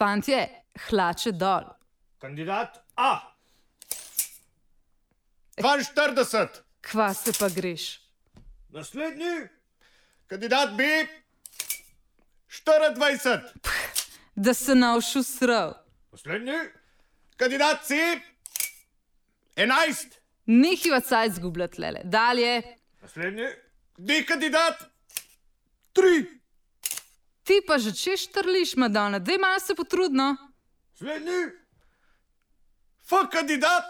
Fantje, hlače dol. Kandidat A. 42. Kva se pa greš? Naslednji. Kandidat B. 24. Da se navšu srav. Naslednji. Kandidat C. 11. Nehiva cajt zgubljati, lele. Dalje. Naslednji. D kandidat. 3. Ti pa že češ trliš, Madonna. Daj malo se potrudno. Naslednji. F kandidat.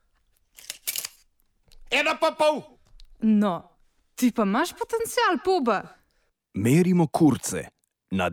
1,5. No, ti pa imaš potencial, poba. Merimo kurce na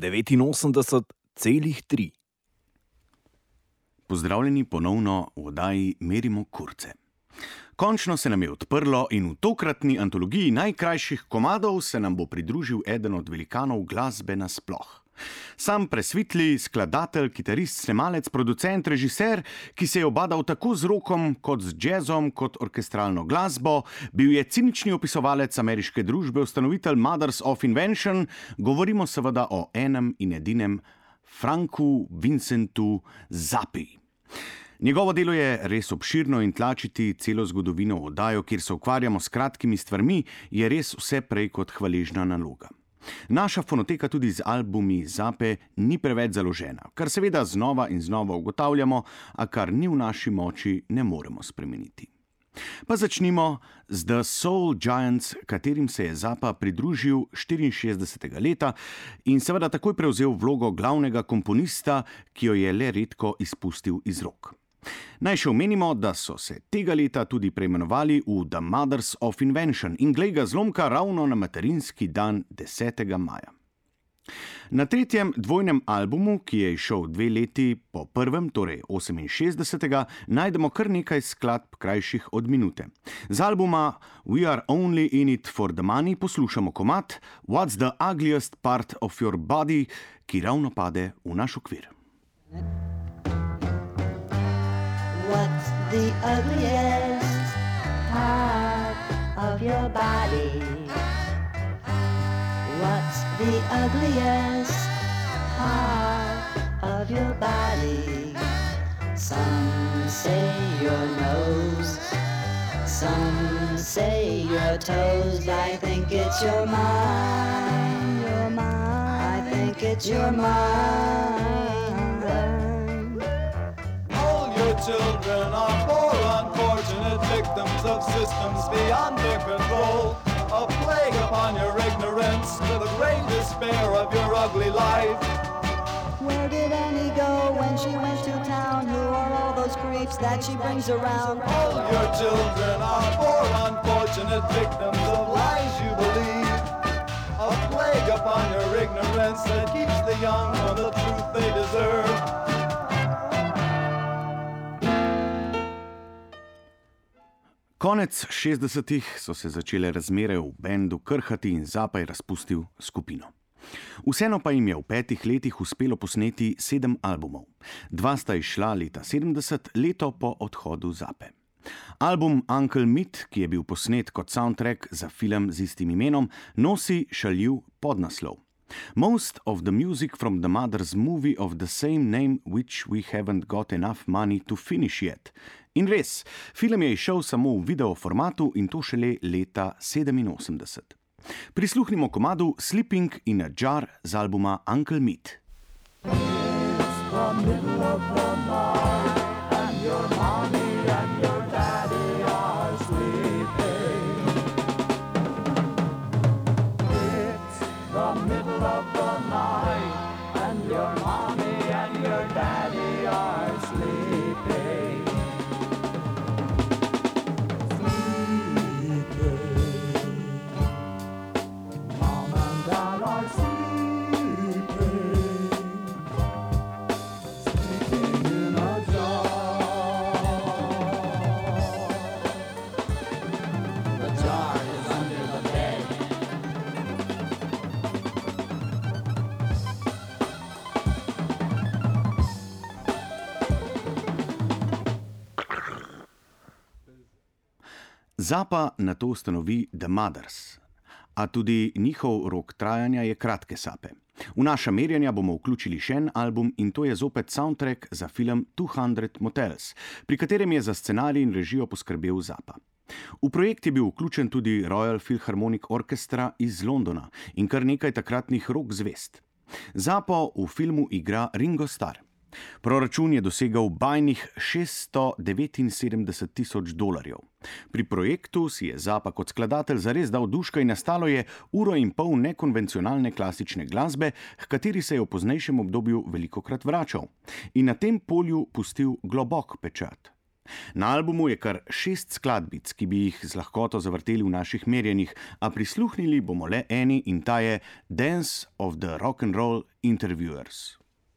89,3. Pozdravljeni ponovno v oddaji Merimo kurce. Končno se nam je odprlo in v tokratni antologiji najkrajših komadov se nam bo pridružil eden od velikanov glasbe nasploh. Sam presvitli skladatelj, kitarist, snemalec, producent, režiser, ki se je obadal tako z rokom kot z džezom kot orkestralno glasbo, bil je cinični opisovalec ameriške družbe, ustanovitelj Mothers of Invention, govorimo seveda o enem in edinem Franku Vincentu Zappi. Njegovo delo je res obširno in tlačiti celo zgodovino v oddajo, kjer se ukvarjamo s kratkimi stvarmi, je res vse prej kot hvaležna naloga. Naša fonoteka tudi z albumi Zappe ni preveč založena, kar seveda znova in znova ugotavljamo, a kar ni v naši moči, ne moremo spremeniti. Pa začnimo z The Soul Giants, katerim se je Zappa pridružil 64. leta in seveda takoj prevzel vlogo glavnega komponista, ki jo je le redko izpustil iz rok. Naj še omenimo, da so se tega leta tudi preimenovali v The Mothers of Invention in glej ga zlomka ravno na materinski dan 10. maja. Na tretjem dvojnem albumu, ki je izšel 2 leti po prvem, torej 68. najdemo kar nekaj skladb krajših od minute. Z albuma We Are Only In It For The Money poslušamo komad What's the Ugliest Part of Your Body, ki ravno pade v naš okvir. What's the ugliest part of your body? What's the ugliest part of your body? Some say your nose, some say your toes. I think it's your mind, I think it's your mind. Children are poor, unfortunate victims of systems beyond their control. A plague upon your ignorance, to the great despair of your ugly life. Where did Annie go when she went to town? Who are all those creeps that she brings around? All your children are poor, unfortunate victims of lies you believe. A plague upon your ignorance that keeps the young on the truth they deserve. Konec 60-ih so se začele razmere v bendu krhati in Zappa je razpustil skupino. Vseeno pa jim je v 5 letih uspelo posneti 7 albumov. 2 sta izšla leta 70, leto po odhodu Zappe. Album Uncle Meat, ki je bil posnet kot soundtrack za film z istim imenom, nosi šaljiv podnaslov. Most of the music from the Mother's movie of the same name which we haven't got enough money to finish yet. In res, film je izšel samo v video formatu in to šele leta 87. Prisluhnimo komadu Sleeping in a Jar z albuma Uncle Meat. It's the middle of the night and your mommy and your daddy are sleeping. It's the middle of the night and your mommy and your daddy are sleeping. Mom and Dad are sleeping. Sleeping in a jar. The jar is under the bed. Zappa nato ustanovi The Mothers, a tudi njihov rok trajanja je kratke sape. V naša merjanja bomo vključili še en album in to je zopet soundtrack za film 200 Motels, pri katerem je za scenarij in režijo poskrbel Zappa. V projekt je bil vključen tudi Royal Philharmonic Orchestra iz Londona in kar nekaj takratnih rock zvest. Zappo v filmu igra Ringo Starr. Proračun je dosegal bajnih $679,000. Pri projektu si je Zappa kot skladatelj zares dal duška in nastalo je 1,5 ure nekonvencionalne klasične glasbe, h kateri se je v poznejšem obdobju velikokrat vračal in na tem polju pustil globok pečat. Na albumu je kar 6 skladbic, ki bi jih z lahkoto zavrteli v naših merjenjih, a prisluhnili bomo le eni in ta je Dance of the Rock and Roll Interviewers.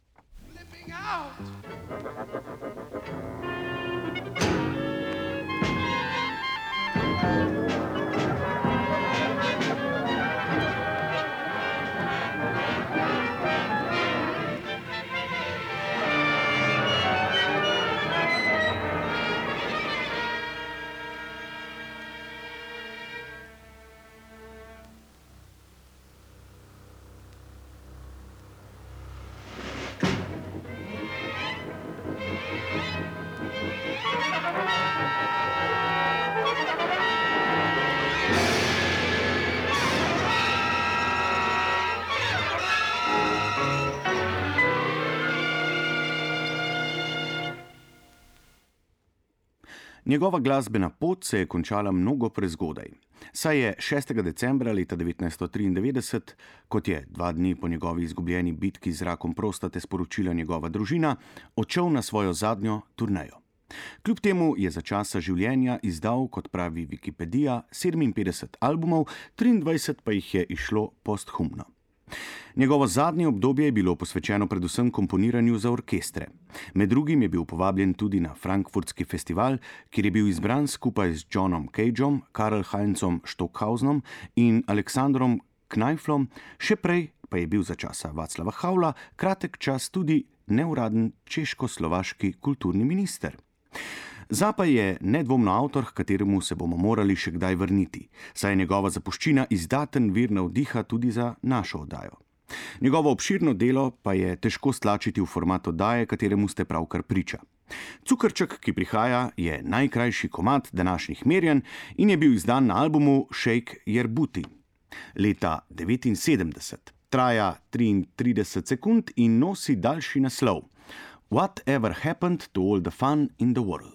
Njegova glasbena pot se je končala mnogo prezgodaj. Saj je 6. decembra leta 1993, kot je 2 dni po njegovi izgubljeni bitki z rakom prostate sporočila njegova družina, odšel na svojo zadnjo turnejo. Kljub temu je za časa življenja izdal, kot pravi Wikipedija, 57 albumov, 23 pa jih je izšlo posthumno. Njegovo zadnje obdobje je bilo posvečeno predvsem komponiranju za orkestre. Med drugim je bil povabljen tudi na Frankfurtski festival, kjer je bil izbran skupaj z Johnom Cageom, Karl-Heinzom Stockhausenom in Aleksandrom Knajflom, še prej pa je bil za časa Václava Havla kratek čas tudi neuraden češko-slovaški kulturni minister. Zappa je nedvomno avtor, h kateremu se bomo morali še kdaj vrniti, saj je njegova zapuščina izdaten vir navdiha tudi za našo oddajo. Njegovo obširno delo pa je težko stlačiti v format oddaje, kateremu ste pravkar priča. Cukrček, ki prihaja, je najkrajši komad današnjih merjenj in je bil izdan na albumu Shake Your Booty. Leta 1979, traja 33 sekund in nosi daljši naslov Whatever Happened to All the Fun in the World.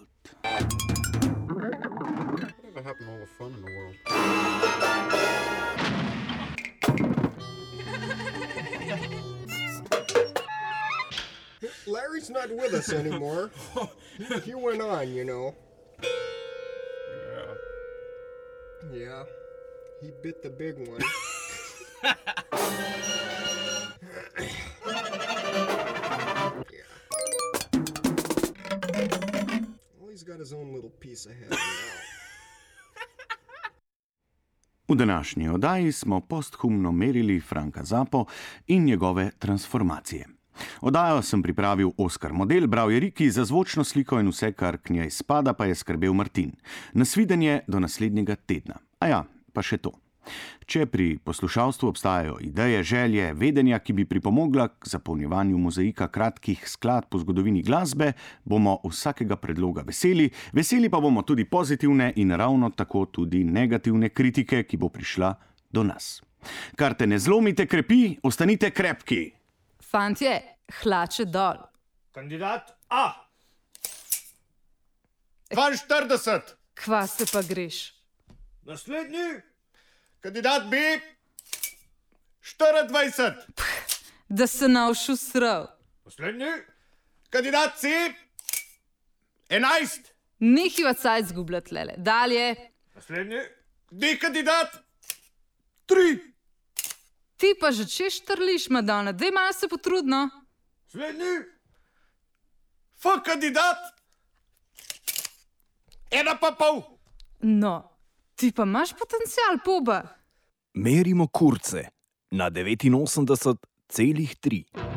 Whatever happened to all the fun in the world? Larry's not with us anymore. He went on, you know. Yeah. He bit the big one. Well, he's got his own little piece of heaven now. V današnji oddaji smo posthumno merili Franka Zappo in njegove transformacije. Oddajo sem pripravil Oskar Model, bral je Riki, za zvočno sliko in vse, kar k njej spada, pa je skrbel Martin. Nasvidenje do naslednjega tedna. A ja, pa še to. Če pri poslušalstvu obstajajo ideje, želje, vedenja, ki bi pripomogla k zapolnjevanju mozaika kratkih skladb po zgodovini glasbe, bomo vsakega predloga veseli. Veseli pa bomo tudi pozitivne in ravno tako tudi negativne kritike, ki bo prišla do nas. Kar te ne zlomite, krepi, ostanite krepki. Fantje, hlače dol. Kandidat A. 42. Kva se pa greš? Naslednji. Kandidat B. 24. Da se navšu srav. Naslednji. Kandidat C. 11. Nehiva cajt zgubljati, lele. Dalje. Naslednji. D. Kandidat 3. Ti pa že češ trliš, Madonna. Dej malo se potrudno. Naslednji. F. Kandidat 1,5. No, ti pa imaš potencial, poba. Merimo kurce na 89,3.